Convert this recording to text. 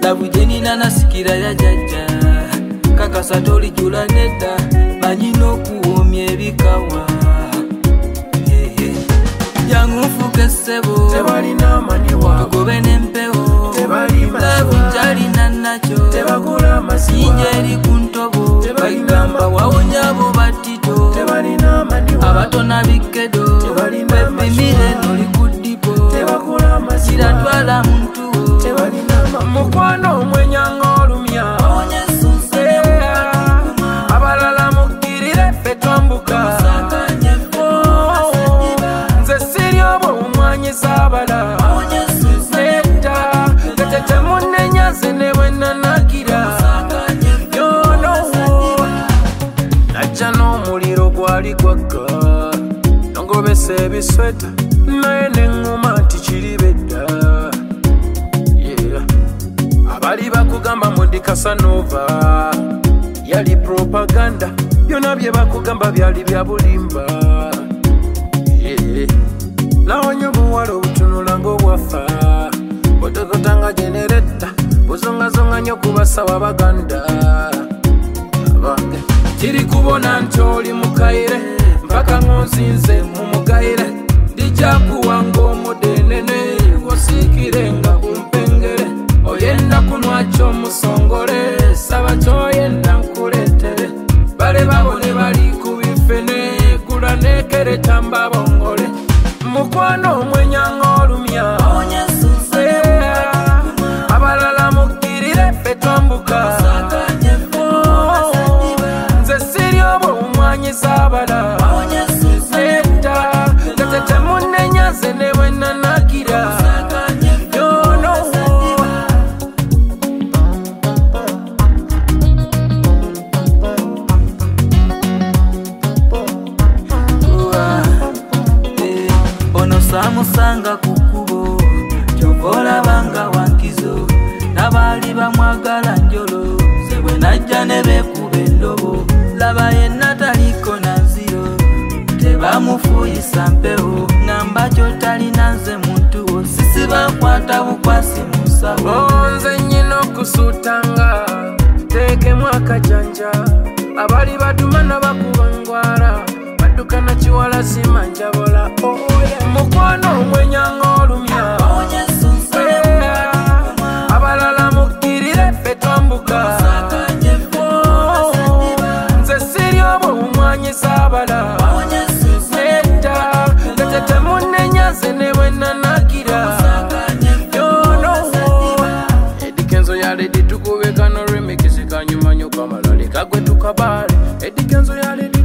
Tabujeni nasikira ya jaja kakasa tolijula nedda manyino kuomye ebikawa yangufuke sebo tebalina maniwa tugobe n'empewo jalina nacho tebagula masiwa injeri kuntobo bagamba wawonyabo batito tebalina maniwa abatona bikedo bepimire noli kudipo tebagula masiwa kiratwala muntu tebalina mukwano omwenyanga olumya abalala mukirire ffe twambuka nze siri obwo omwanyiza abala netta gatete munenyaze ne bwe nanakira yono najja n'omuliro gwali gwagga nongobesa ebisweta naye neŋŋuma nti kiribedda abali bakugamba mundi Casanova yali propaganda byonna bye bakugamba byali bya bulimba naonye obuwala obutunula ng'obwafa botokotanga genereta buzongazonga nnyo ku basawo baganda abange kiri kubona nti oli mukaire mpaka ng'onzinze mu mugaire ndijakuwanga omudenene gosiikire nga kumpengere oyenda kunwa ky'omusongole saba ky'oyenda nkuleetere bale babone bali ku bifene gula neekereta mbabongole mukwano omwenyanga olumya abalala mukkirire ffe twambuka nze siri obwo omwanyiza abala netta gatete munenyaze ne bwe nanakira yono ono samusanga kukubo kyovola banga wankizo nabali bamwagala njolo sebwe najja ne bekuba endobo laba yenna taliko na nziro tebamufuyisa mpewo ngamba kyotalina nze muntu wo sisi bankwata bukwasi musawo nze nnyina okusuutanga teekemu akajanja abali baduma nabakuba ngwara badduka na kiwala simanjabola mukwano omwenyanga olumya abalala mukkirire ffe twambuka nze siri obwo omwanyiza abala netta gatete munenyaze ne bwe nanakira yono edikenzo yaledi tukubeka no remikisi kanyuma nyo kamala lekagwe tukabale edikenzo yaledi